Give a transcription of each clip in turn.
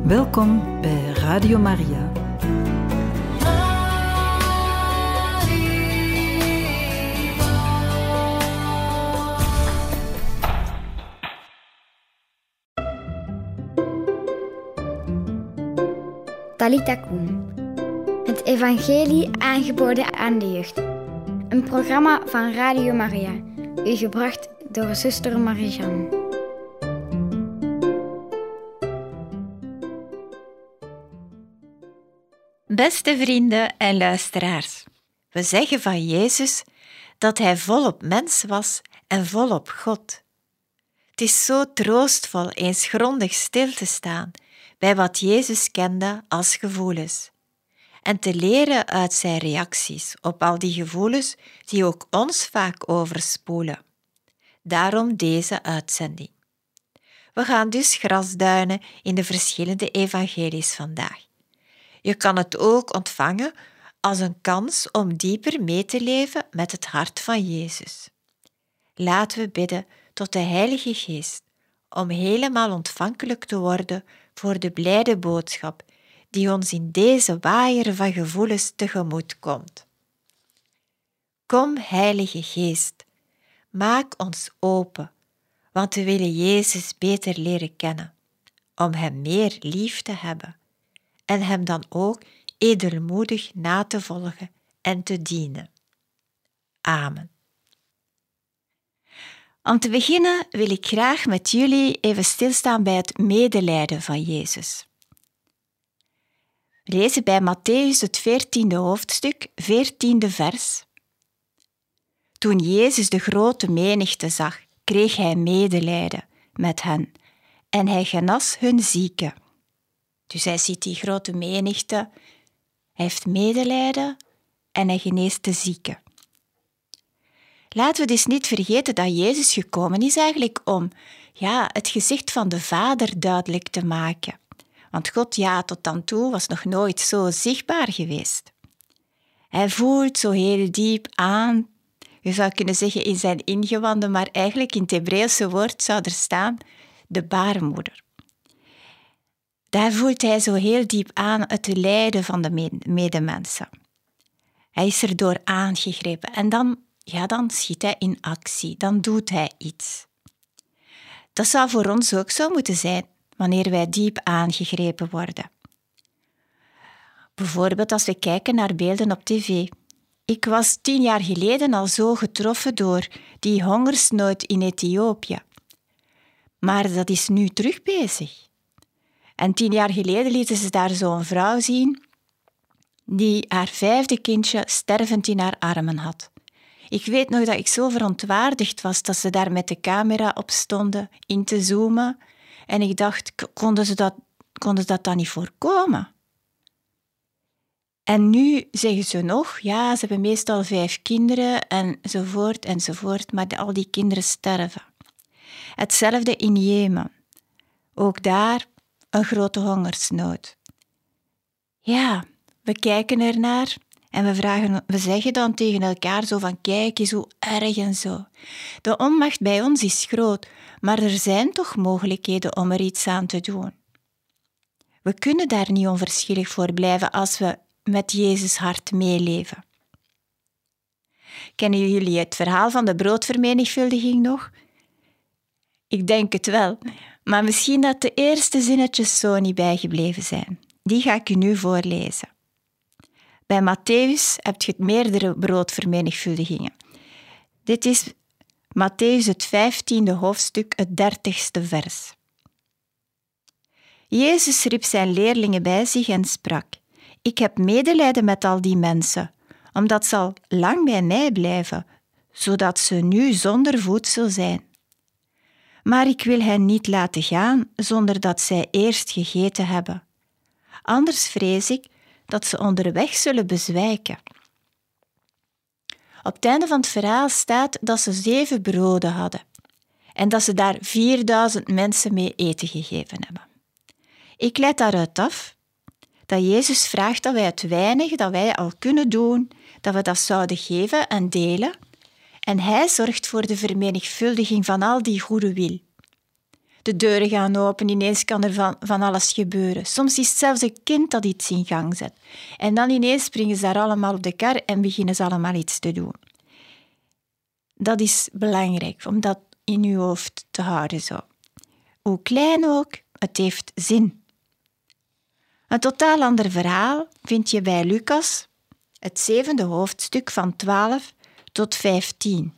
Welkom bij Radio Maria. Talita Kum. Het evangelie aangeboden aan de jeugd. Een programma van Radio Maria. U gebracht door zuster Marie-Jeanne. Beste vrienden en luisteraars, we zeggen van Jezus dat Hij volop mens was en volop God. Het is zo troostvol eens grondig stil te staan bij wat Jezus kende als gevoelens en te leren uit zijn reacties op al die gevoelens die ook ons vaak overspoelen. Daarom deze uitzending. We gaan dus grasduinen in de verschillende evangelies vandaag. Je kan het ook ontvangen als een kans om dieper mee te leven met het hart van Jezus. Laten we bidden tot de Heilige Geest om helemaal ontvankelijk te worden voor de blijde boodschap die ons in deze waaier van gevoelens tegemoet komt. Kom, Heilige Geest, maak ons open, want we willen Jezus beter leren kennen, om Hem meer lief te hebben en Hem dan ook edelmoedig na te volgen en te dienen. Amen. Om te beginnen wil ik graag met jullie even stilstaan bij het medelijden van Jezus. We lezen bij Mattheüs het 14e hoofdstuk, 14e vers. Toen Jezus de grote menigte zag, kreeg Hij medelijden met hen en Hij genas hun zieken. Dus Hij ziet die grote menigte, Hij heeft medelijden en Hij geneest de zieken. Laten we dus niet vergeten dat Jezus gekomen is eigenlijk om het gezicht van de Vader duidelijk te maken. Want God, tot dan toe, was nog nooit zo zichtbaar geweest. Hij voelt zo heel diep aan, je zou kunnen zeggen in zijn ingewanden, maar eigenlijk in het Hebreeuwse woord zou er staan de baarmoeder. Daar voelt hij zo heel diep aan het lijden van de medemensen. Hij is erdoor aangegrepen en dan schiet hij in actie, dan doet hij iets. Dat zou voor ons ook zo moeten zijn, wanneer wij diep aangegrepen worden. Bijvoorbeeld als we kijken naar beelden op tv. Ik was 10 jaar geleden al zo getroffen door die hongersnood in Ethiopië. Maar dat is nu terug bezig. En 10 jaar geleden lieten ze daar zo'n vrouw zien die haar 5e kindje stervend in haar armen had. Ik weet nog dat ik zo verontwaardigd was dat ze daar met de camera op stonden in te zoomen. En ik dacht, konden ze dat dan niet voorkomen? En nu zeggen ze nog, ze hebben meestal 5 kinderen enzovoort, maar al die kinderen sterven. Hetzelfde in Jemen. Ook daar een grote hongersnood. We kijken ernaar en we zeggen dan tegen elkaar zo van kijk eens hoe erg en zo. De onmacht bij ons is groot, maar er zijn toch mogelijkheden om er iets aan te doen. We kunnen daar niet onverschillig voor blijven als we met Jezus hart meeleven. Kennen jullie het verhaal van de broodvermenigvuldiging nog? Ik denk het wel, maar misschien dat de eerste zinnetjes zo niet bijgebleven zijn. Die ga ik u nu voorlezen. Bij Mattheüs heb je meerdere broodvermenigvuldigingen. Dit is Mattheüs het 15e hoofdstuk, het 30ste vers. Jezus riep zijn leerlingen bij zich en sprak: Ik heb medelijden met al die mensen, omdat ze al lang bij mij blijven, zodat ze nu zonder voedsel zijn. Maar ik wil hen niet laten gaan zonder dat zij eerst gegeten hebben. Anders vrees ik dat ze onderweg zullen bezwijken. Op het einde van het verhaal staat dat ze 7 broden hadden en dat ze daar 4000 mensen mee eten gegeven hebben. Ik leid daaruit af dat Jezus vraagt dat wij het weinige dat wij al kunnen doen, dat we dat zouden geven en delen. En Hij zorgt voor de vermenigvuldiging van al die goede wil. de deuren gaan open, ineens kan er van alles gebeuren. Soms is het zelfs een kind dat iets in gang zet. En dan ineens springen ze daar allemaal op de kar en beginnen ze allemaal iets te doen. Dat is belangrijk, om dat in uw hoofd te houden zo. Hoe klein ook, het heeft zin. Een totaal ander verhaal vind je bij Lucas, het 7e hoofdstuk van 12 tot 15.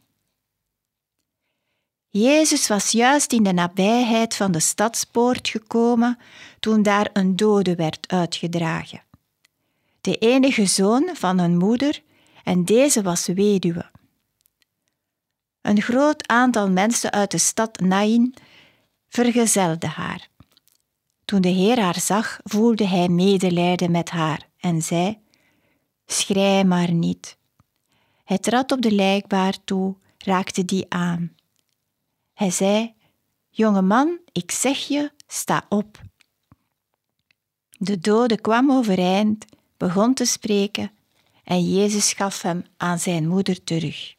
Jezus was juist in de nabijheid van de stadspoort gekomen toen daar een dode werd uitgedragen. De enige zoon van een moeder, en deze was weduwe. Een groot aantal mensen uit de stad Naïn vergezelde haar. Toen de Heer haar zag, voelde hij medelijden met haar en zei: "Schrei maar niet." Hij trad op de lijkbaar toe, raakte die aan. Hij zei: "Jonge man, ik zeg je, sta op." De dode kwam overeind, begon te spreken en Jezus gaf hem aan zijn moeder terug.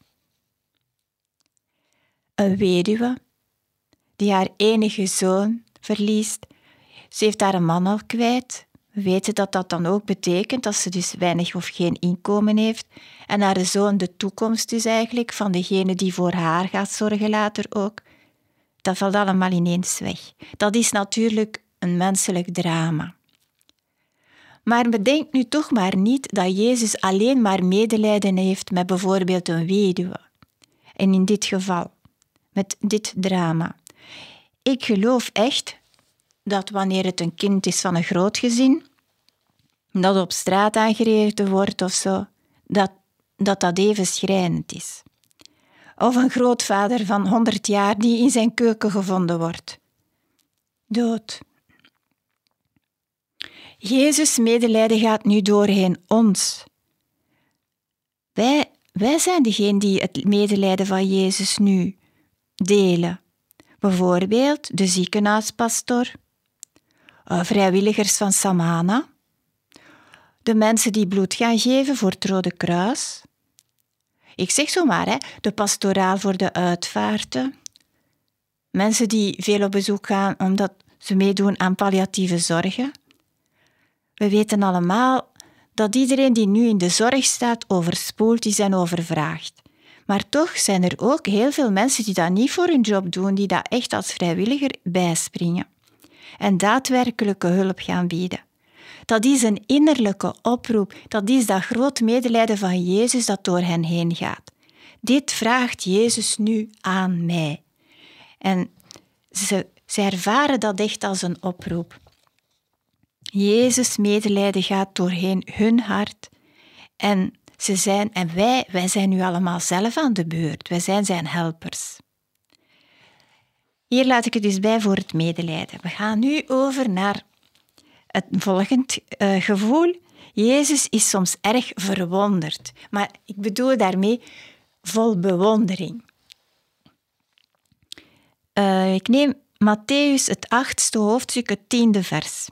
Een weduwe die haar enige zoon verliest. Ze heeft haar man al kwijt. We weten dat dat dan ook betekent dat ze dus weinig of geen inkomen heeft. En haar zoon de toekomst is eigenlijk van degene die voor haar gaat zorgen later ook. Dat valt allemaal ineens weg. Dat is natuurlijk een menselijk drama. Maar bedenk nu toch maar niet dat Jezus alleen maar medelijden heeft met bijvoorbeeld een weduwe. En in dit geval, met dit drama. Ik geloof echt dat wanneer het een kind is van een groot gezin, dat op straat aangereden wordt of zo, dat even schrijnend is. Of een grootvader van 100 jaar die in zijn keuken gevonden wordt. Dood. Jezus' medelijden gaat nu doorheen ons. Wij zijn degene die het medelijden van Jezus nu delen. Bijvoorbeeld de ziekenhuispastor, vrijwilligers van Samana, de mensen die bloed gaan geven voor het Rode Kruis. Ik zeg zomaar, de pastoraal voor de uitvaarten, mensen die veel op bezoek gaan omdat ze meedoen aan palliatieve zorgen. We weten allemaal dat iedereen die nu in de zorg staat overspoeld is en overvraagd. Maar toch zijn er ook heel veel mensen die dat niet voor hun job doen, die dat echt als vrijwilliger bijspringen en daadwerkelijke hulp gaan bieden. Dat is een innerlijke oproep, dat is dat groot medelijden van Jezus dat door hen heen gaat. Dit vraagt Jezus nu aan mij. En ze ervaren dat echt als een oproep. Jezus' medelijden gaat doorheen hun hart en wij zijn nu allemaal zelf aan de beurt. Wij zijn zijn helpers. Hier laat ik het dus bij voor het medelijden. We gaan nu over naar het volgende gevoel. Jezus is soms erg verwonderd. Maar ik bedoel daarmee vol bewondering. Ik neem Mattheüs, het 8e hoofdstuk, het 10e vers.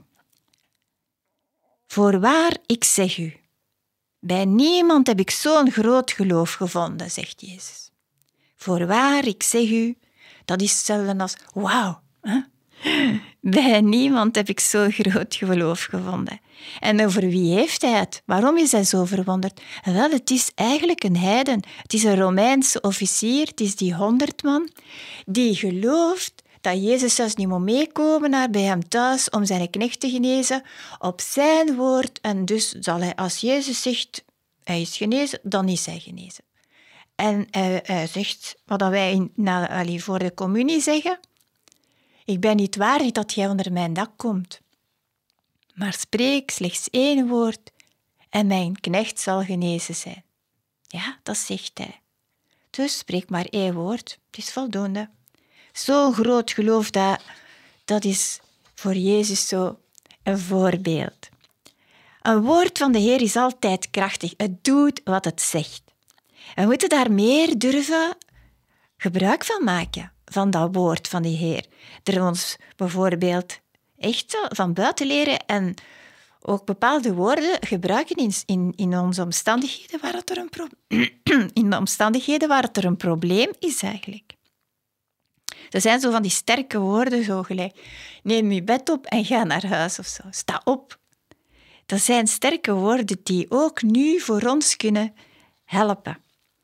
Voorwaar, ik zeg u, bij niemand heb ik zo'n groot geloof gevonden, zegt Jezus. Voorwaar, ik zeg u, dat is hetzelfde als wauw. Bij niemand heb ik zo'n groot geloof gevonden. En over wie heeft hij het? Waarom is hij zo verwonderd? Wel, het is eigenlijk een heiden. Het is een Romeinse officier, het is die 100 man, die gelooft dat Jezus zelfs niet moet meekomen naar bij hem thuis om zijn knecht te genezen op zijn woord. En dus zal hij, als Jezus zegt, hij is genezen, dan is hij genezen. En hij zegt, wat wij voor de communie zeggen, ik ben niet waardig dat jij onder mijn dak komt. Maar spreek slechts 1 woord en mijn knecht zal genezen zijn. Ja, dat zegt hij. Dus spreek maar 1 woord, het is voldoende. Zo'n groot geloof, dat is voor Jezus zo een voorbeeld. Een woord van de Heer is altijd krachtig. Het doet wat het zegt. We moeten daar meer durven gebruik van maken, van dat woord van de Heer. Er ons bijvoorbeeld echt van buiten leren en ook bepaalde woorden gebruiken in onze omstandigheden waar het er een probleem is eigenlijk. Dat zijn zo van die sterke woorden, zo gelijk. Neem je bed op en ga naar huis of zo. Sta op. Dat zijn sterke woorden die ook nu voor ons kunnen helpen.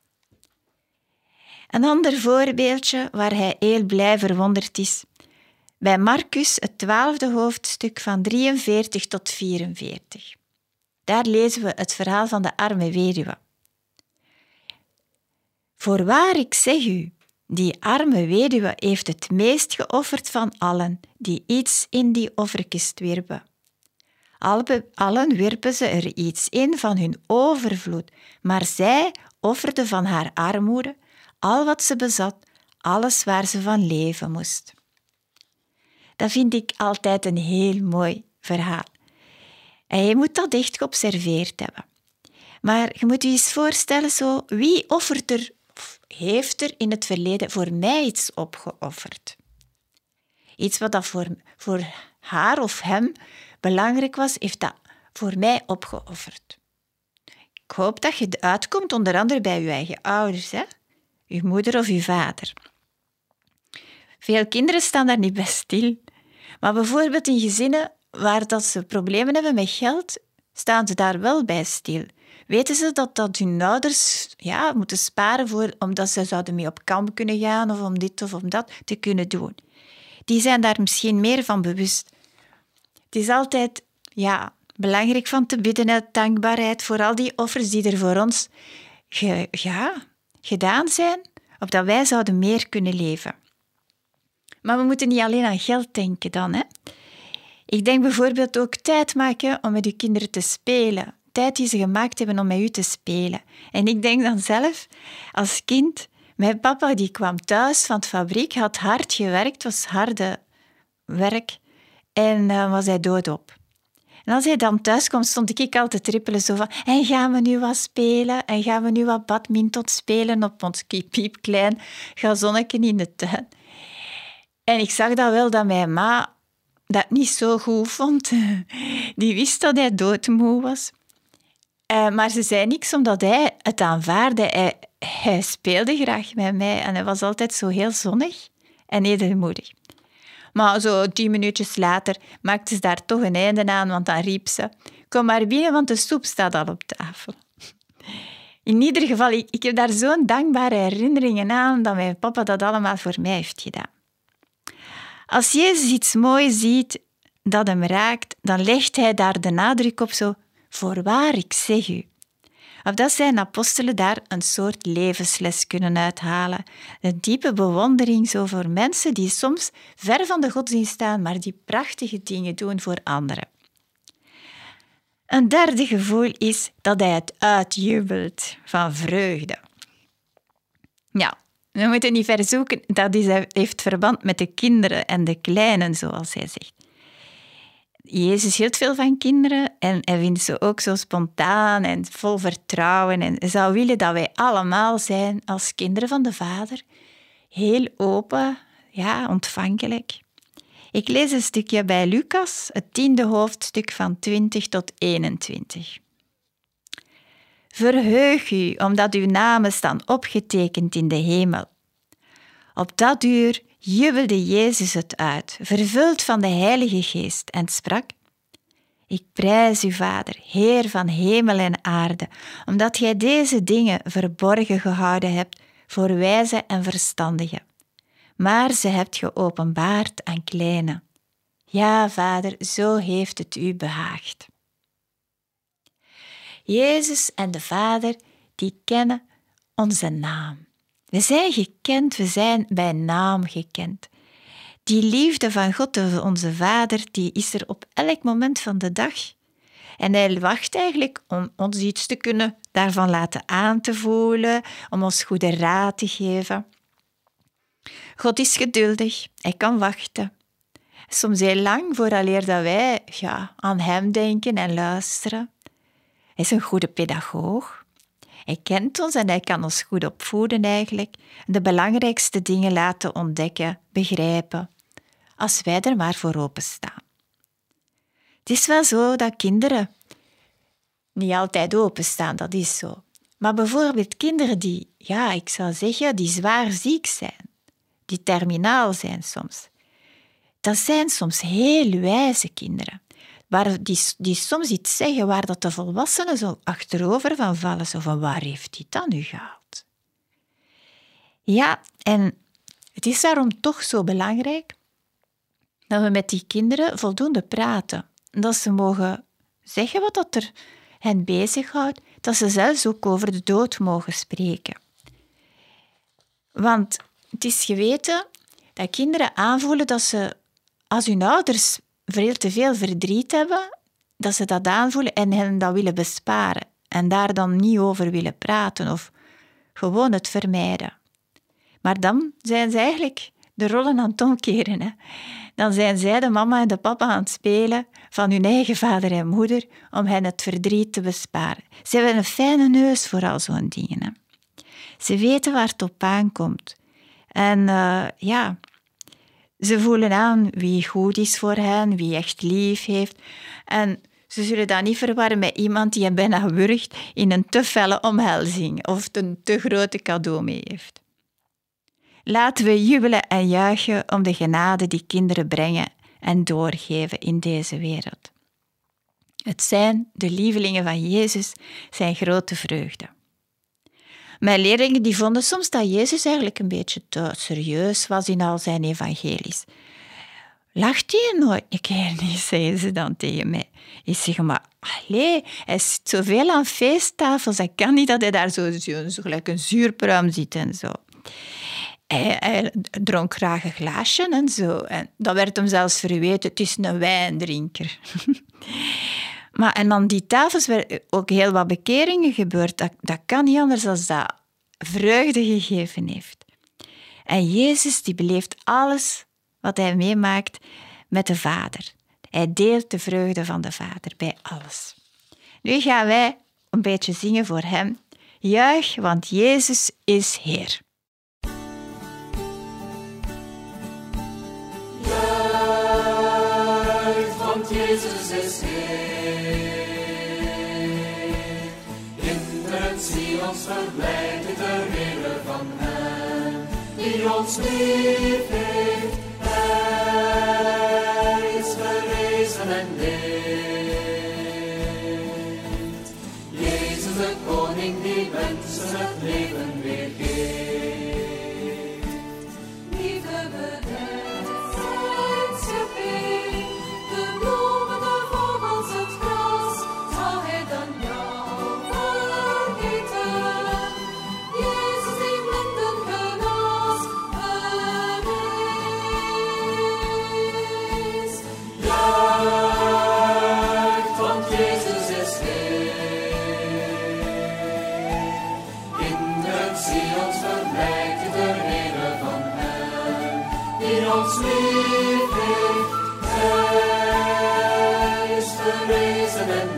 Een ander voorbeeldje waar hij heel blij verwonderd is. Bij Marcus, het 12e hoofdstuk van 43 tot 44. Daar lezen we het verhaal van de arme weduwe. Voorwaar, ik zeg u, die arme weduwe heeft het meest geofferd van allen die iets in die offerkist wierpen. Allen wierpen ze er iets in van hun overvloed, maar zij offerde van haar armoede al wat ze bezat, alles waar ze van leven moest. Dat vind ik altijd een heel mooi verhaal. En je moet dat echt geobserveerd hebben. Maar je moet je eens voorstellen, zo, wie offert er, heeft er in het verleden voor mij iets opgeofferd? Iets wat dat voor haar of hem belangrijk was, heeft dat voor mij opgeofferd. Ik hoop dat je uitkomt, onder andere bij je eigen ouders, hè? Je moeder of je vader. Veel kinderen staan daar niet bij stil. Maar bijvoorbeeld in gezinnen waar dat ze problemen hebben met geld, staan ze daar wel bij stil. Weten ze dat hun ouders moeten sparen omdat ze zouden mee op kamp kunnen gaan of om dit of om dat te kunnen doen. Die zijn daar misschien meer van bewust. Het is altijd belangrijk van te bidden uit dankbaarheid voor al die offers die er voor ons gedaan zijn, opdat wij zouden meer kunnen leven. Maar we moeten niet alleen aan geld denken dan, hè. Ik denk bijvoorbeeld ook tijd maken om met uw kinderen te spelen. Tijd die ze gemaakt hebben om met u te spelen. En ik denk dan zelf, als kind, mijn papa die kwam thuis van de fabriek, had hard gewerkt, het was harde werk, en was hij doodop. En als hij dan thuis kwam, stond ik altijd te trippelen zo van, en gaan we nu wat spelen? En gaan we nu wat badminton spelen op ons piepklein gazonnetje in de tuin? En ik zag dat wel, dat mijn ma dat niet zo goed vond. Die wist dat hij doodmoe was. Maar ze zei niks, omdat hij het aanvaarde. Hij speelde graag met mij en hij was altijd zo heel zonnig en edelmoedig. Maar zo 10 minuutjes later maakte ze daar toch een einde aan, want dan riep ze, kom maar binnen, want de soep staat al op tafel. In ieder geval, ik heb daar zo'n dankbare herinneringen aan dat mijn papa dat allemaal voor mij heeft gedaan. Als Jezus iets moois ziet dat hem raakt, dan legt hij daar de nadruk op zo, voorwaar, ik zeg u. Of dat zijn apostelen daar een soort levensles kunnen uithalen. Een diepe bewondering zo voor mensen die soms ver van de godsdienst staan, maar die prachtige dingen doen voor anderen. Een derde gevoel is dat hij het uitjubelt van vreugde. Ja, we moeten niet ver zoeken, dat heeft verband met de kinderen en de kleinen, zoals hij zegt. Jezus hield veel van kinderen en hij vindt ze ook zo spontaan en vol vertrouwen. En hij zou willen dat wij allemaal zijn als kinderen van de Vader. Heel open, ontvankelijk. Ik lees een stukje bij Lucas, het 10e hoofdstuk van 20 tot 21. Verheug u, omdat uw namen staan opgetekend in de hemel. Op dat uur jubelde Jezus het uit, vervuld van de Heilige Geest, en sprak: Ik prijs u, Vader, Heer van hemel en aarde, omdat gij deze dingen verborgen gehouden hebt voor wijze en verstandigen. Maar ze hebt geopenbaard aan kleinen. Ja, Vader, zo heeft het u behaagd. Jezus en de Vader, die kennen onze naam. We zijn gekend, we zijn bij naam gekend. Die liefde van God, onze Vader, die is er op elk moment van de dag. En hij wacht eigenlijk om ons iets te kunnen daarvan laten aan te voelen, om ons goede raad te geven. God is geduldig, hij kan wachten. Soms heel lang vooraleer dat wij aan hem denken en luisteren. Hij is een goede pedagoog. Hij kent ons en hij kan ons goed opvoeden eigenlijk. De belangrijkste dingen laten ontdekken, begrijpen, als wij er maar voor openstaan. Het is wel zo dat kinderen niet altijd openstaan, dat is zo. Maar bijvoorbeeld kinderen die, ik zou zeggen, die zwaar ziek zijn, die terminaal zijn soms. Dat zijn soms heel wijze kinderen, die soms iets zeggen waar dat de volwassenen zo achterover van vallen. Zo van, waar heeft hij dat nu gehaald? Ja, en het is daarom toch zo belangrijk dat we met die kinderen voldoende praten. Dat ze mogen zeggen wat dat er hen bezighoudt, dat ze zelfs ook over de dood mogen spreken. Want het is geweten dat kinderen aanvoelen dat ze, als hun ouders veel te veel verdriet hebben, dat ze dat aanvoelen en hen dat willen besparen en daar dan niet over willen praten of gewoon het vermijden. Maar dan zijn ze eigenlijk de rollen aan het omkeren. Hè. Dan zijn zij de mama en de papa aan het spelen van hun eigen vader en moeder om hen het verdriet te besparen. Ze hebben een fijne neus voor al zo'n dingen. Hè. Ze weten waar het op aankomt. En ze voelen aan wie goed is voor hen, wie echt lief heeft. En ze zullen dat niet verwarren met iemand die hen bijna wurgt in een te felle omhelzing of een te grote cadeau mee heeft. Laten we jubelen en juichen om de genade die kinderen brengen en doorgeven in deze wereld. Het zijn de lievelingen van Jezus, zijn grote vreugde. Mijn leerlingen die vonden soms dat Jezus eigenlijk een beetje te serieus was in al zijn evangelies. Lacht hij nooit een keer niet, zeiden ze dan tegen mij. Ik zeg, maar allee, hij zit zoveel aan feesttafels, dat kan niet dat hij daar zo gelijk een zuurpruim zit en zo. Hij dronk graag een glaasje en zo. En dat werd hem zelfs verweten, het is een wijndrinker. Maar en aan die tafels werden ook heel wat bekeringen gebeurd. Dat kan niet anders dan dat vreugde gegeven heeft. En Jezus die beleeft alles wat hij meemaakt met de Vader. Hij deelt de vreugde van de Vader bij alles. Nu gaan wij een beetje zingen voor hem. Juich, want Jezus is Heer. Juich, want Jezus is Heer. Kinderen, zie ons verblijden ter wille van Hem, die ons lief heeft. Hij is verrezen en leeft. Jezus de Koning die mensen het leven weer geeft. Liefde bedekt zijn schepping, de bloemen, de vogels, het gras. Zou hij dan jou vergeten? Jezus die blinden genas, geneest. Juicht, want Jezus is Heer. Kinderen, zie ons verblijden ter wille van Hem, die ons lief heeft. Hij is verrezen en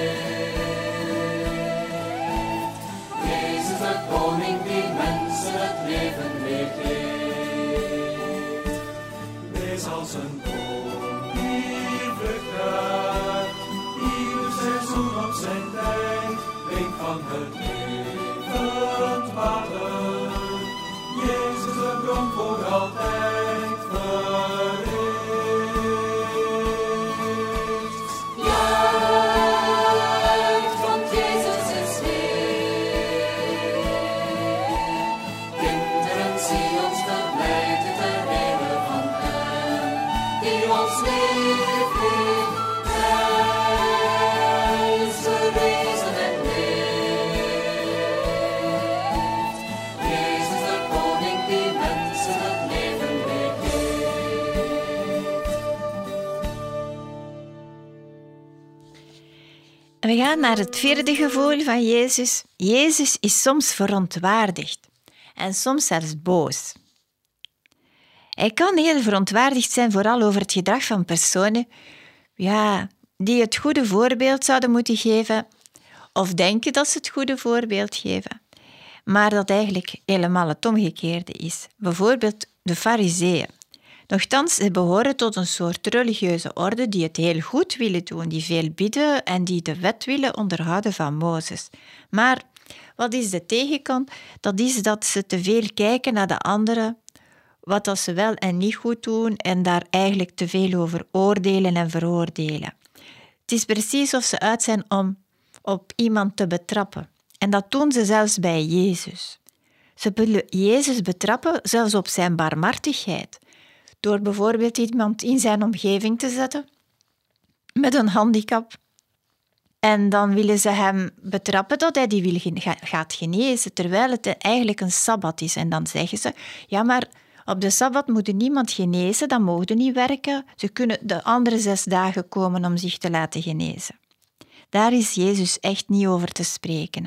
leeft. Jezus de Koning die mensen het leven weer geeft. Wees als een boom die vrucht draagt, ieder seizoen op zijn tijd, drink van het levend water. Jezus de bron voor altijd verricht. Juicht, want Jezus is Heer. Kinderen, zie ons verblijden ter wille van Hem, die ons lief heeft. Hij is verrezen en leeft. Jezus de Koning die mensen het leven weer geeft. En we gaan naar het vierde gevoel van Jezus. Jezus is soms verontwaardigd en soms zelfs boos. Hij kan heel verontwaardigd zijn, vooral over het gedrag van personen die het goede voorbeeld zouden moeten geven of denken dat ze het goede voorbeeld geven, maar dat eigenlijk helemaal het omgekeerde is. Bijvoorbeeld de Farizeeën. Nochtans, ze behoren tot een soort religieuze orde die het heel goed willen doen, die veel bidden en die de wet willen onderhouden van Mozes. Maar wat is de tegenkant? Dat is dat ze te veel kijken naar de anderen wat dat ze wel en niet goed doen en daar eigenlijk te veel over oordelen en veroordelen. Het is precies of ze uit zijn om op iemand te betrappen. En dat doen ze zelfs bij Jezus. Ze willen Jezus betrappen, zelfs op zijn barmhartigheid. Door bijvoorbeeld iemand in zijn omgeving te zetten met een handicap. En dan willen ze hem betrappen dat hij die gaat genezen, terwijl het eigenlijk een sabbat is. En dan zeggen ze, ja, maar op de sabbat moet niemand genezen, dan mogen ze niet werken. Ze kunnen de andere 6 dagen komen om zich te laten genezen. Daar is Jezus echt niet over te spreken. Hè.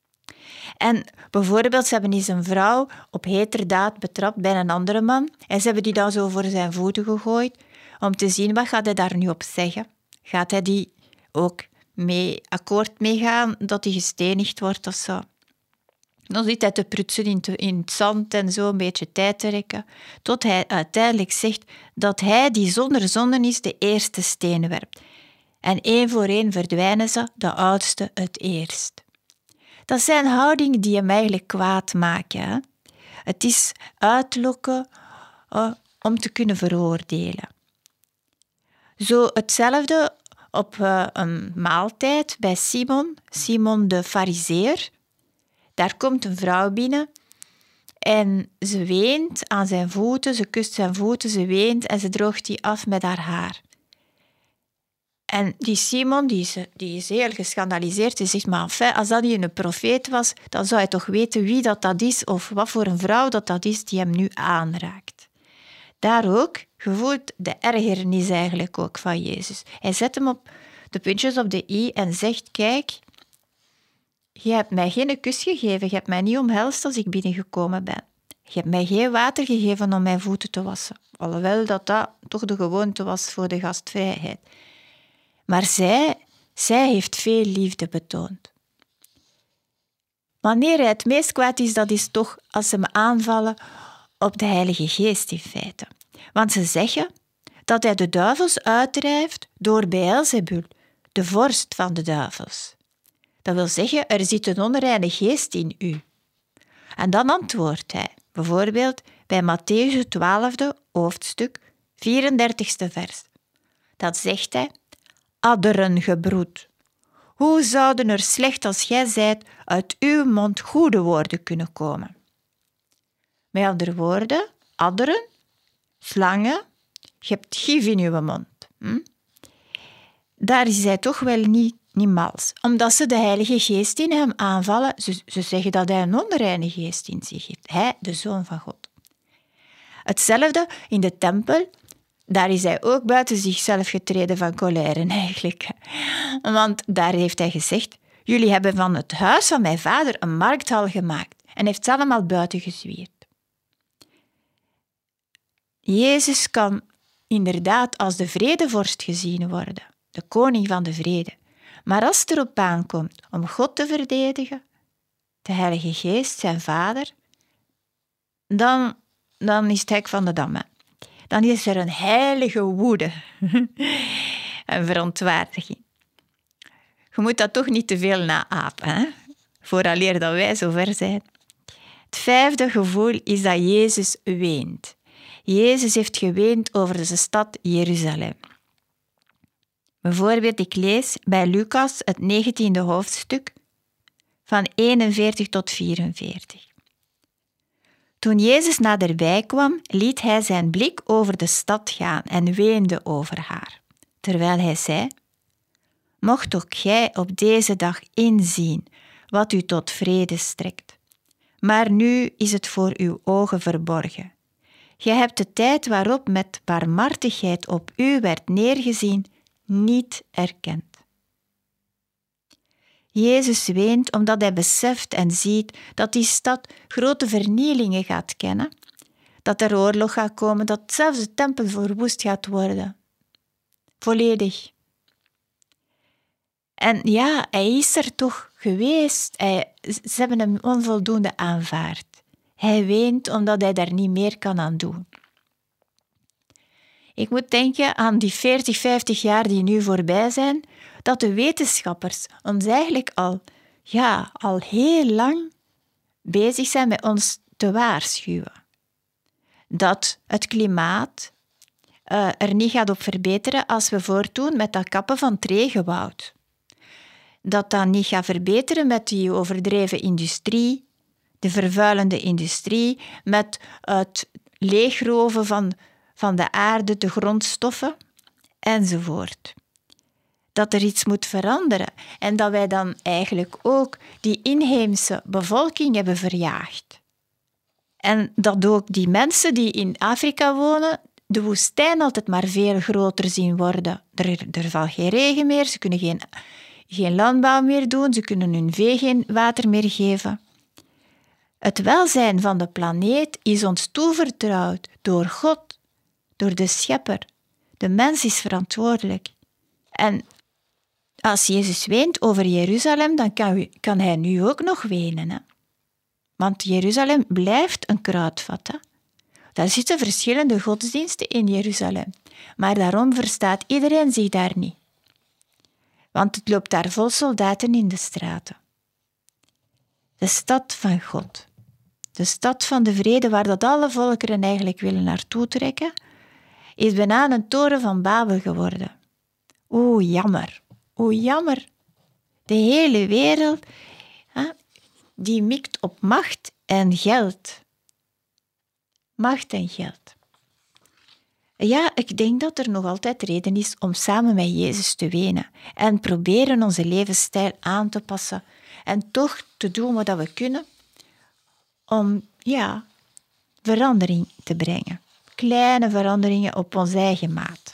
En bijvoorbeeld, ze hebben eens een vrouw op heterdaad betrapt bij een andere man en ze hebben die dan zo voor zijn voeten gegooid om te zien, wat gaat hij daar nu op zeggen? Gaat hij die ook akkoord mee gaan dat hij gestenigd wordt of zo? Dan zit hij te prutsen in het zand en zo een beetje tijd te rekken, tot hij uiteindelijk zegt dat hij die zonder zonden is de eerste steen werpt. En 1 voor 1 verdwijnen ze, de oudste het eerst. Dat zijn houdingen die hem eigenlijk kwaad maken. Hè? Het is uitlokken om te kunnen veroordelen. Zo hetzelfde op een maaltijd bij Simon de Farizeer. Daar komt een vrouw binnen en ze weent aan zijn voeten, ze kust zijn voeten, ze weent en ze droogt die af met haar haar. En die Simon die is heel geschandaliseerd. Hij zegt, maar enfin, als dat niet een profeet was, dan zou hij toch weten wie dat is of wat voor een vrouw dat is die hem nu aanraakt. Daar ook gevoelt de ergernis eigenlijk ook van Jezus. Hij zet hem op de puntjes op de i en zegt, kijk, je hebt mij geen kus gegeven, je hebt mij niet omhelst als ik binnengekomen ben. Je hebt mij geen water gegeven om mijn voeten te wassen. Alhoewel dat toch de gewoonte was voor de gastvrijheid. Maar zij heeft veel liefde betoond. Wanneer hij het meest kwaad is, dat is toch als ze me aanvallen op de Heilige Geest in feite. Want ze zeggen dat hij de duivels uitdrijft door Beelzebul, de vorst van de duivels. Dat wil zeggen, er zit een onreine geest in u. En dan antwoordt hij, bijvoorbeeld bij Mattheüs 12e hoofdstuk, 34e vers. Dat zegt hij, adderengebroed. Hoe zouden er slecht als gij zijt uit uw mond goede woorden kunnen komen? Met andere woorden, adderen, slangen, je hebt gif in uw mond. Daar is hij toch wel niet mals. Omdat ze de Heilige Geest in hem aanvallen, ze zeggen dat hij een onreine geest in zich heeft. Hij, de Zoon van God. Hetzelfde in de tempel. Daar is hij ook buiten zichzelf getreden van colère eigenlijk. Want daar heeft hij gezegd, jullie hebben van het huis van mijn vader een markthal gemaakt en heeft ze allemaal buiten gezwierd. Jezus kan inderdaad als de vredevorst gezien worden, de koning van de vrede. Maar als het erop aankomt om God te verdedigen, de Heilige Geest, zijn vader, dan is het hek van de dam. Dan is er een heilige woede en verontwaardiging. Je moet dat toch niet te veel naapen, hè? Vooraleer dat wij zover zijn. Het 5e gevoel is dat Jezus weent. Jezus heeft geweend over de stad Jeruzalem. Bijvoorbeeld, ik lees bij Lucas het 19e hoofdstuk van 41 tot 44. Toen Jezus naderbij kwam, liet hij zijn blik over de stad gaan en weende over haar, terwijl hij zei, mocht ook gij op deze dag inzien wat u tot vrede strekt. Maar nu is het voor uw ogen verborgen. Gij hebt de tijd waarop met barmhartigheid op u werd neergezien, niet erkend. Jezus weent omdat hij beseft en ziet dat die stad grote vernielingen gaat kennen, dat er oorlog gaat komen, dat zelfs de tempel verwoest gaat worden. Volledig. En ja, hij is er toch geweest. Ze hebben hem onvoldoende aanvaard. Hij weent omdat hij daar niet meer kan aan doen. Ik moet denken aan die 40, 50 jaar die nu voorbij zijn, dat de wetenschappers ons eigenlijk al heel lang bezig zijn met ons te waarschuwen. dat het klimaat er niet gaat op verbeteren als we voortdoen met dat kappen van het regenwoud. Dat dat niet gaat verbeteren met die overdreven industrie, de vervuilende industrie, met het leegroven van de aarde, de grondstoffen, enzovoort. Dat er iets moet veranderen en dat wij dan eigenlijk ook die inheemse bevolking hebben verjaagd. En dat ook die mensen die in Afrika wonen de woestijn altijd maar veel groter zien worden. Er valt geen regen meer, ze kunnen geen landbouw meer doen, ze kunnen hun vee geen water meer geven. Het welzijn van de planeet is ons toevertrouwd door God, door de Schepper. De mens is verantwoordelijk. En als Jezus weent over Jeruzalem, dan kan hij nu ook nog wenen. Hè? Want Jeruzalem blijft een kruidvat. Hè? Daar zitten verschillende godsdiensten in Jeruzalem. Maar daarom verstaat iedereen zich daar niet. Want het loopt daar vol soldaten in de straten. De stad van God. De stad van de vrede waar dat alle volkeren eigenlijk willen naartoe trekken, is bijna een toren van Babel geworden. Oeh, jammer. Oeh, jammer. De hele wereld, die mikt op macht en geld. Macht en geld. Ja, ik denk dat er nog altijd reden is om samen met Jezus te wenen en proberen onze levensstijl aan te passen en toch te doen wat we kunnen om, verandering te brengen. Kleine veranderingen op onze eigen maat.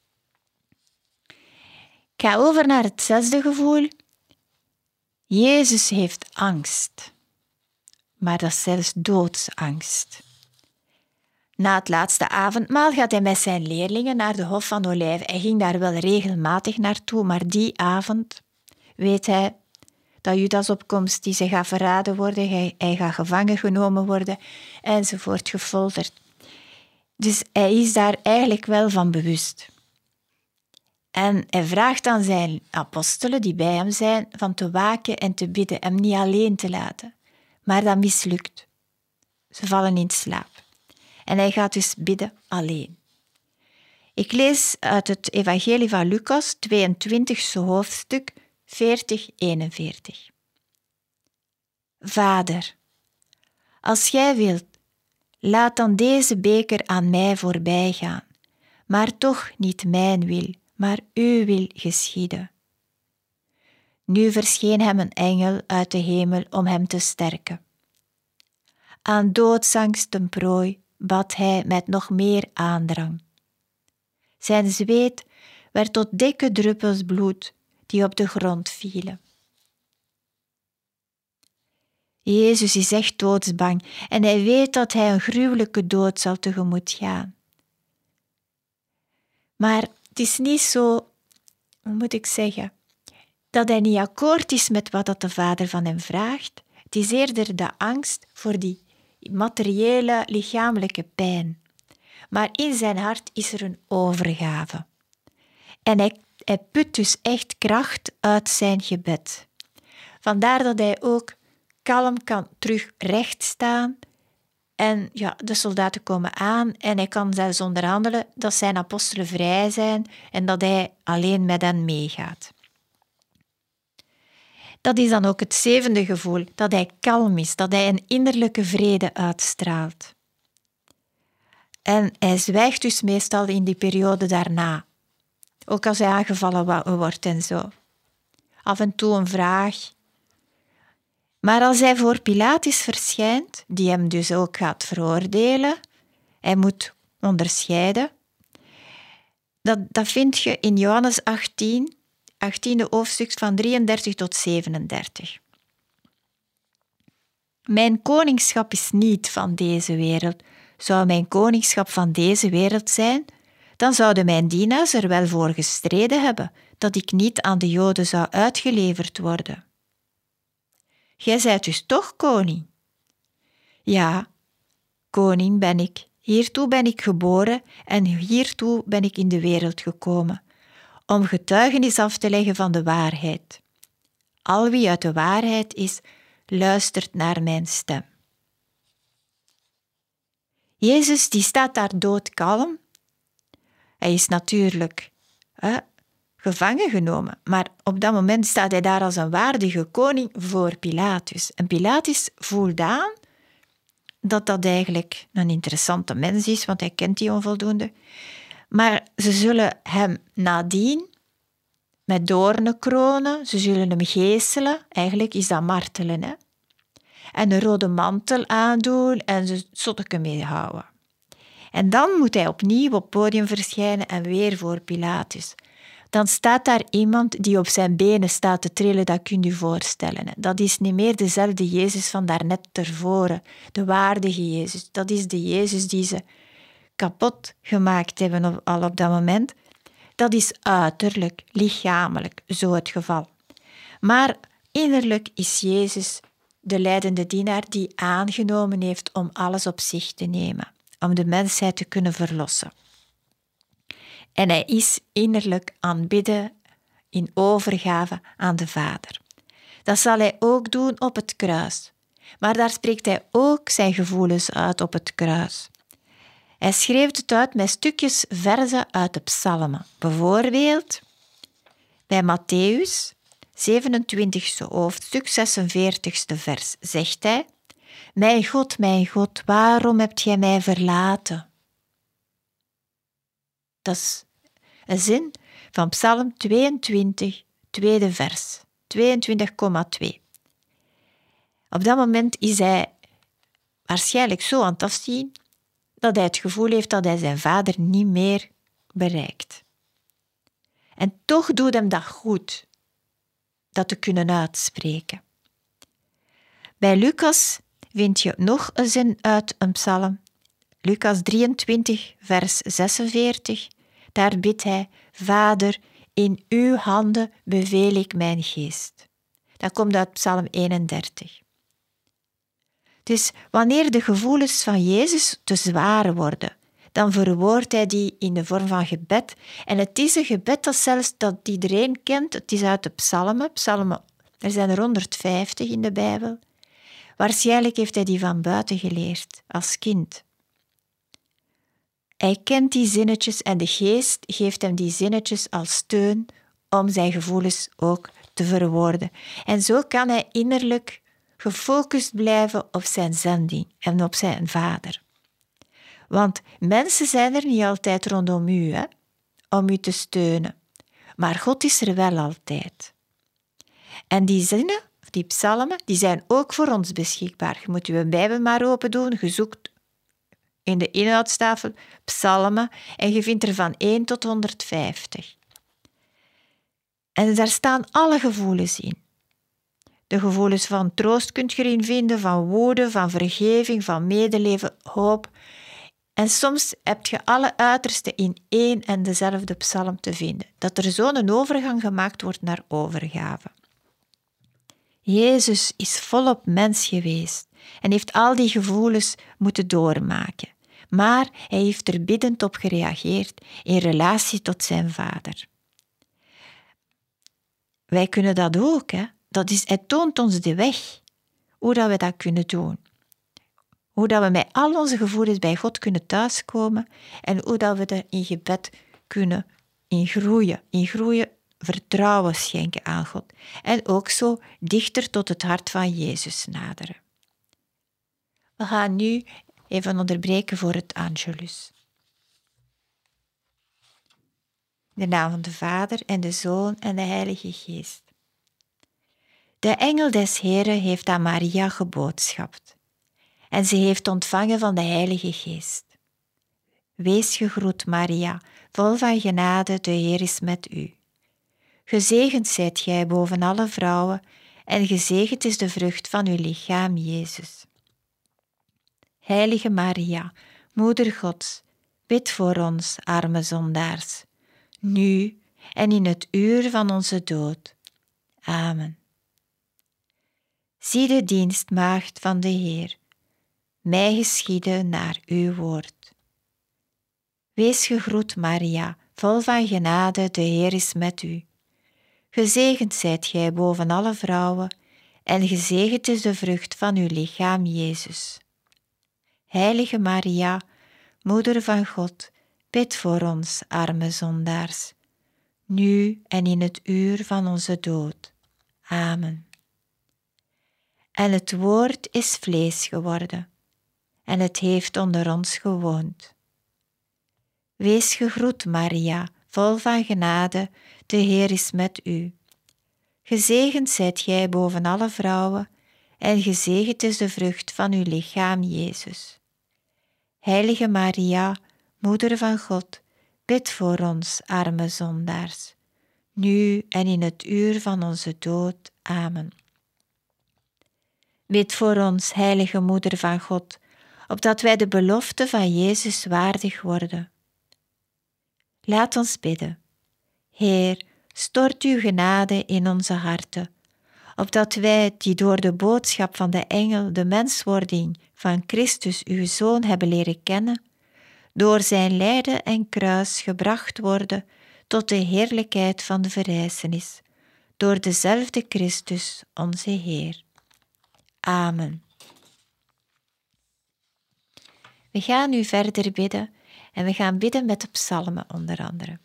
Ik ga over naar het 6e gevoel. Jezus heeft angst. Maar dat is zelfs doodsangst. Na het laatste avondmaal gaat hij met zijn leerlingen naar de Hof van Olijven. Hij ging daar wel regelmatig naartoe, maar die avond weet hij dat Judas opkomst, die ze gaat verraden worden, hij gaat gevangen genomen worden, enzovoort, gefolterd. Dus hij is daar eigenlijk wel van bewust. En hij vraagt aan zijn apostelen, die bij hem zijn, van te waken en te bidden, hem niet alleen te laten. Maar dat mislukt. Ze vallen in slaap. En hij gaat dus bidden alleen. Ik lees uit het Evangelie van Lucas, 22e hoofdstuk, 40-41. Vader, als jij wilt, laat dan deze beker aan mij voorbij gaan, maar toch niet mijn wil, maar uw wil geschieden. Nu verscheen hem een engel uit de hemel om hem te sterken. Aan doodsangst ten prooi bad hij met nog meer aandrang. Zijn zweet werd tot dikke druppels bloed die op de grond vielen. Jezus is echt doodsbang en hij weet dat hij een gruwelijke dood zal tegemoet gaan. Maar het is niet zo, hoe moet ik zeggen, dat hij niet akkoord is met wat dat de Vader van hem vraagt. Het is eerder de angst voor die materiële, lichamelijke pijn. Maar in zijn hart is er een overgave. En hij put dus echt kracht uit zijn gebed. Vandaar dat hij ook kalm kan terug recht staan. En de soldaten komen aan en hij kan zelfs onderhandelen dat zijn apostelen vrij zijn en dat hij alleen met hen meegaat. Dat is dan ook het 7e gevoel, dat hij kalm is, dat hij een innerlijke vrede uitstraalt. En hij zwijgt dus meestal in die periode daarna. Ook als hij aangevallen wordt en zo. Af en toe een vraag. Maar als hij voor Pilatus verschijnt, die hem dus ook gaat veroordelen, hij moet onderscheiden. Dat vind je in Johannes 18, 18e hoofdstuk van 33 tot 37. Mijn koningschap is niet van deze wereld. Zou mijn koningschap van deze wereld zijn, dan zouden mijn dienaars er wel voor gestreden hebben dat ik niet aan de Joden zou uitgeleverd worden. Jij zijt dus toch koning? Ja, koning ben ik. Hiertoe ben ik geboren en hiertoe ben ik in de wereld gekomen, om getuigenis af te leggen van de waarheid. Al wie uit de waarheid is, luistert naar mijn stem. Jezus die staat daar doodkalm. Hij is natuurlijk gevangen genomen, maar op dat moment staat hij daar als een waardige koning voor Pilatus. En Pilatus voelt aan dat dat eigenlijk een interessante mens is, want hij kent die onvoldoende. Maar ze zullen hem nadien met doornen kronen, ze zullen hem geeselen. Eigenlijk is dat martelen, hè? En een rode mantel aandoen en ze zotteken mee houden. En dan moet hij opnieuw op het podium verschijnen en weer voor Pilatus. Dan staat daar iemand die op zijn benen staat te trillen, dat kun je voorstellen. Dat is niet meer dezelfde Jezus van daarnet tevoren, de waardige Jezus. Dat is de Jezus die ze kapot gemaakt hebben al op dat moment. Dat is uiterlijk, lichamelijk zo het geval. Maar innerlijk is Jezus de lijdende dienaar die aangenomen heeft om alles op zich te nemen, om de mensheid te kunnen verlossen. En hij is innerlijk aanbidden in overgave aan de Vader. Dat zal hij ook doen op het kruis. Maar daar spreekt hij ook zijn gevoelens uit op het kruis. Hij schreef het uit met stukjes verzen uit de psalmen. Bijvoorbeeld bij Mattheüs, 27e hoofdstuk, 46e vers, zegt hij: mijn God, waarom hebt gij mij verlaten? Dat is een zin van Psalm 22, tweede vers, 22,2. Op dat moment is hij waarschijnlijk zo aan het afzien dat hij het gevoel heeft dat hij zijn vader niet meer bereikt. En toch doet hem dat goed, dat te kunnen uitspreken. Bij Lucas vind je nog een zin uit een psalm. Lucas 23, vers 46. Daar bidt hij: Vader, in uw handen beveel ik mijn geest. Dat komt uit Psalm 31. Dus wanneer de gevoelens van Jezus te zwaar worden, dan verwoordt hij die in de vorm van gebed. En het is een gebed dat iedereen kent. Het is uit de psalmen. Er zijn er 150 in de Bijbel. Waarschijnlijk heeft hij die van buiten geleerd, als kind. Hij kent die zinnetjes en de geest geeft hem die zinnetjes als steun om zijn gevoelens ook te verwoorden. En zo kan hij innerlijk gefocust blijven op zijn zending en op zijn vader. Want mensen zijn er niet altijd rondom u, hè, om u te steunen. Maar God is er wel altijd. En die zinnen, die psalmen, die zijn ook voor ons beschikbaar. Je moet uw Bijbel maar open doen, je zoekt in de inhoudstafel psalmen en je vindt er van 1 tot 150. En daar staan alle gevoelens in. De gevoelens van troost kunt je erin vinden, van woede, van vergeving, van medeleven, hoop. En soms heb je alle uitersten in één en dezelfde psalm te vinden. Dat er zo'n overgang gemaakt wordt naar overgave. Jezus is volop mens geweest en heeft al die gevoelens moeten doormaken. Maar hij heeft er biddend op gereageerd in relatie tot zijn vader. Wij kunnen dat ook, hè. Hij toont ons de weg, hoe dat we dat kunnen doen. Hoe dat we met al onze gevoelens bij God kunnen thuiskomen en hoe dat we er in gebed kunnen in groeien, vertrouwen schenken aan God. En ook zo dichter tot het hart van Jezus naderen. We gaan nu even onderbreken voor het Angelus. In de naam van de Vader en de Zoon en de Heilige Geest. De engel des Heren heeft aan Maria geboodschapt en ze heeft ontvangen van de Heilige Geest. Wees gegroet, Maria, vol van genade, de Heer is met u. Gezegend zijt gij boven alle vrouwen en gezegend is de vrucht van uw lichaam, Jezus. Heilige Maria, Moeder Gods, bid voor ons, arme zondaars, nu en in het uur van onze dood. Amen. Zie de dienstmaagd van de Heer, mij geschieden naar uw woord. Wees gegroet, Maria, vol van genade, de Heer is met u. Gezegend zijt gij boven alle vrouwen, en gezegend is de vrucht van uw lichaam, Jezus. Heilige Maria, Moeder van God, bid voor ons, arme zondaars, nu en in het uur van onze dood. Amen. En het woord is vlees geworden, en het heeft onder ons gewoond. Wees gegroet, Maria, vol van genade, de Heer is met u. Gezegend zijt gij boven alle vrouwen, en gezegend is de vrucht van uw lichaam, Jezus. Heilige Maria, Moeder van God, bid voor ons, arme zondaars, nu en in het uur van onze dood. Amen. Bid voor ons, heilige Moeder van God, opdat wij de belofte van Jezus waardig worden. Laat ons bidden. Heer, stort uw genade in onze harten, opdat wij, die door de boodschap van de engel de menswording van Christus uw Zoon hebben leren kennen, door zijn lijden en kruis gebracht worden tot de heerlijkheid van de verrijzenis, door dezelfde Christus, onze Heer. Amen. We gaan nu verder bidden en we gaan bidden met de psalmen onder andere.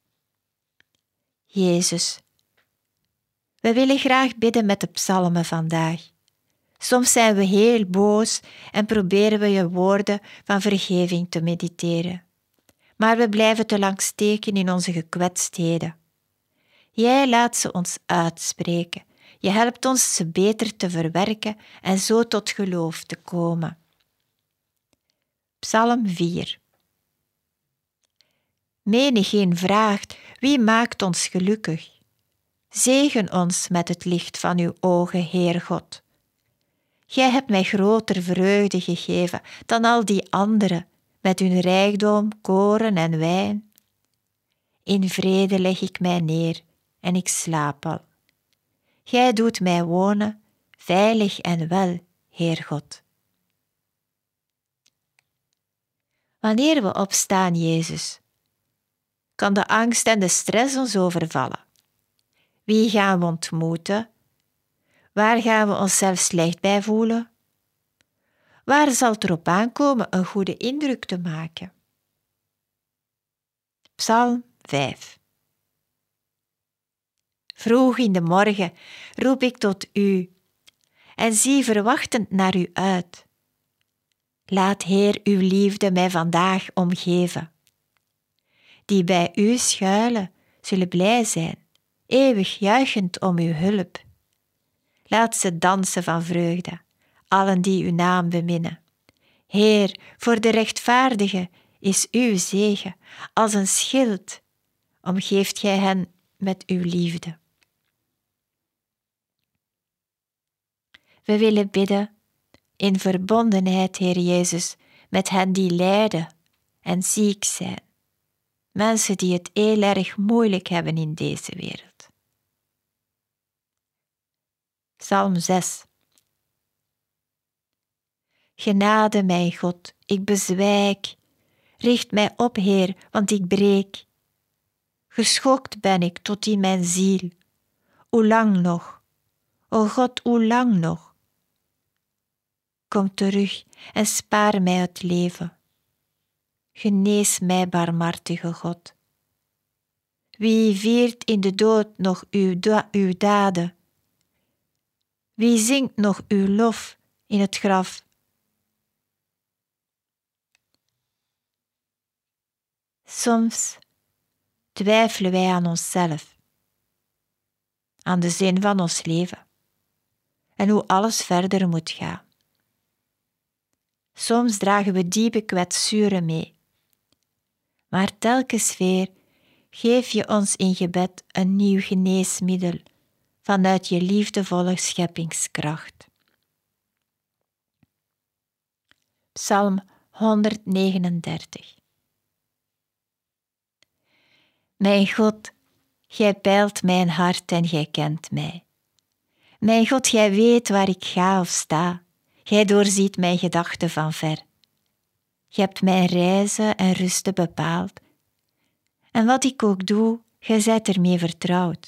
Jezus, we willen graag bidden met de psalmen vandaag. Soms zijn we heel boos en proberen we je woorden van vergeving te mediteren. Maar we blijven te lang steken in onze gekwetstheden. Jij laat ze ons uitspreken. Je helpt ons ze beter te verwerken en zo tot geloof te komen. Psalm 4. Menigeen vraagt, wie maakt ons gelukkig? Zegen ons met het licht van uw ogen, Heer God. Gij hebt mij groter vreugde gegeven dan al die anderen, met hun rijkdom, koren en wijn. In vrede leg ik mij neer en ik slaap al. Gij doet mij wonen, veilig en wel, Heer God. Wanneer we opstaan, Jezus, kan de angst en de stress ons overvallen. Wie gaan we ontmoeten? Waar gaan we onszelf slecht bij voelen? Waar zal het erop aankomen een goede indruk te maken? Psalm 5. Vroeg in de morgen roep ik tot u en zie verwachtend naar u uit. Laat Heer uw liefde mij vandaag omgeven. Die bij u schuilen zullen blij zijn, eeuwig juichend om uw hulp. Laat ze dansen van vreugde, allen die uw naam beminnen. Heer, voor de rechtvaardige is uw zegen, als een schild, omgeeft gij hen met uw liefde. We willen bidden in verbondenheid, Heer Jezus, met hen die lijden en ziek zijn. Mensen die het heel erg moeilijk hebben in deze wereld. Psalm 6. Genade, mijn God, ik bezwijk. Richt mij op, Heer, want ik breek. Geschokt ben ik tot in mijn ziel. Hoe lang nog? O God, hoe lang nog? Kom terug en spaar mij het leven. Genees mij, barmhartige God. Wie viert in de dood nog uw daden? Wie zingt nog uw lof in het graf? Soms twijfelen wij aan onszelf, aan de zin van ons leven en hoe alles verder moet gaan. Soms dragen we diepe kwetsuren mee, maar telkens weer geef je ons in gebed een nieuw geneesmiddel vanuit je liefdevolle scheppingskracht. Psalm 139. Mijn God, gij peilt mijn hart en gij kent mij. Mijn God, gij weet waar ik ga of sta. Gij doorziet mijn gedachten van ver. Gij hebt mijn reizen en rusten bepaald. En wat ik ook doe, gij zijt ermee vertrouwd.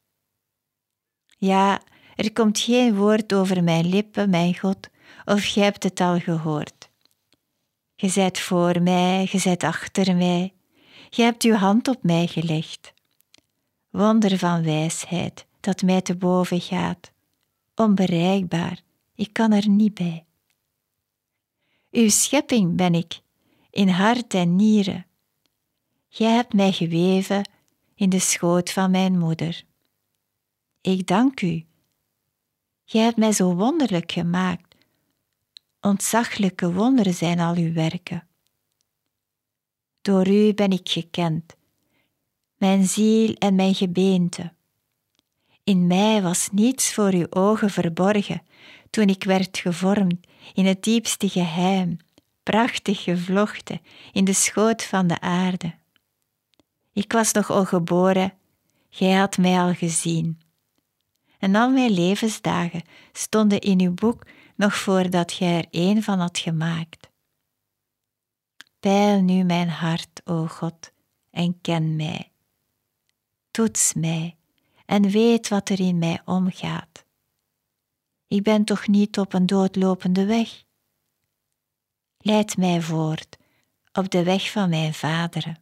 Ja, er komt geen woord over mijn lippen, mijn God, of gij hebt het al gehoord. Je zijt voor mij, je zijt achter mij. Je hebt uw hand op mij gelegd. Wonder van wijsheid, dat mij te boven gaat. Onbereikbaar, ik kan er niet bij. Uw schepping ben ik, in hart en nieren. Jij hebt mij geweven in de schoot van mijn moeder. Ik dank u. Jij hebt mij zo wonderlijk gemaakt. Ontzaglijke wonderen zijn al uw werken. Door u ben ik gekend, mijn ziel en mijn gebeente. In mij was niets voor uw ogen verborgen, toen ik werd gevormd in het diepste geheim, prachtig gevlochten in de schoot van de aarde. Ik was nog ongeboren, gij had mij al gezien. En al mijn levensdagen stonden in uw boek nog voordat gij er een van had gemaakt. Peil nu mijn hart, o God, en ken mij. Toets mij en weet wat er in mij omgaat. Ik ben toch niet op een doodlopende weg? Leid mij voort op de weg van mijn vaderen.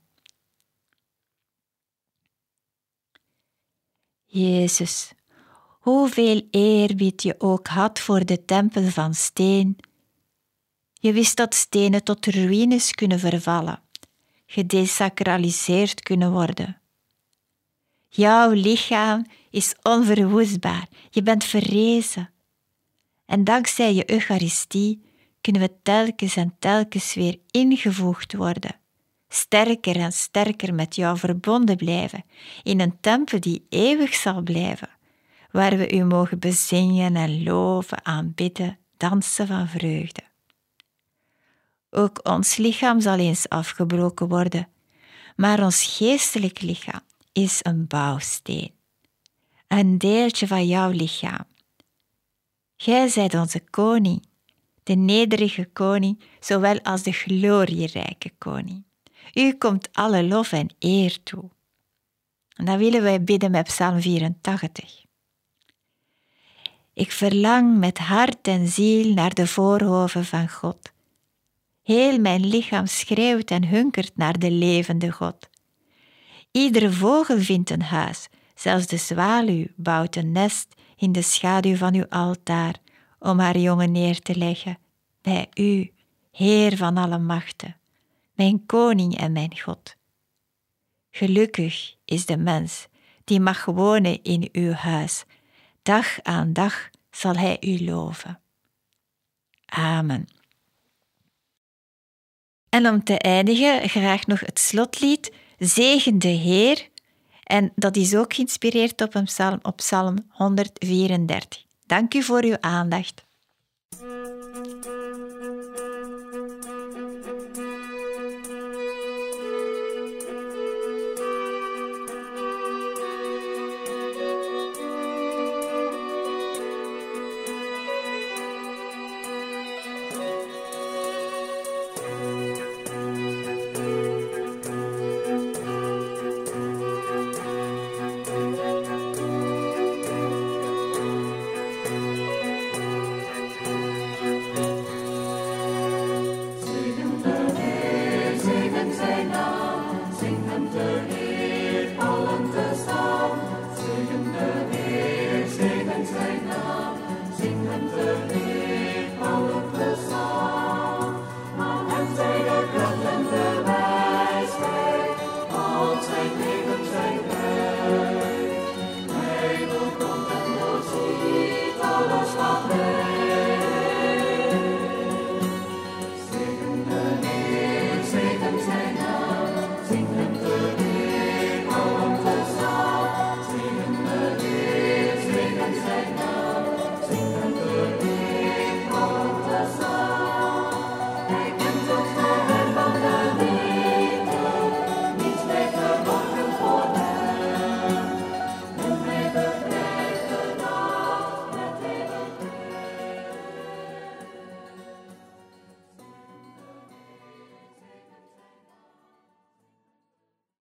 Jezus, hoeveel eerbied je ook had voor de tempel van steen. Je wist dat stenen tot ruïnes kunnen vervallen, gedesacraliseerd kunnen worden. Jouw lichaam is onverwoestbaar, je bent verrezen. En dankzij je Eucharistie kunnen we telkens en telkens weer ingevoegd worden, sterker en sterker met jou verbonden blijven, in een tempel die eeuwig zal blijven, waar we u mogen bezingen en loven, aanbidden, dansen van vreugde. Ook ons lichaam zal eens afgebroken worden, maar ons geestelijk lichaam is een bouwsteen, een deeltje van jouw lichaam. Gij zijt onze koning, de nederige koning, zowel als de glorierijke koning. U komt alle lof en eer toe. En dan willen wij bidden met Psalm 84. Ik verlang met hart en ziel naar de voorhoven van God. Heel mijn lichaam schreeuwt en hunkert naar de levende God. Iedere vogel vindt een huis, zelfs de zwaluw bouwt een nest in de schaduw van uw altaar om haar jongen neer te leggen bij u, Heer van alle machten, mijn koning en mijn God. Gelukkig is de mens die mag wonen in uw huis. Dag aan dag zal hij u loven. Amen. En om te eindigen graag nog het slotlied Zegen de Heer. En dat is ook geïnspireerd op een psalm, op Psalm 134. Dank u voor uw aandacht.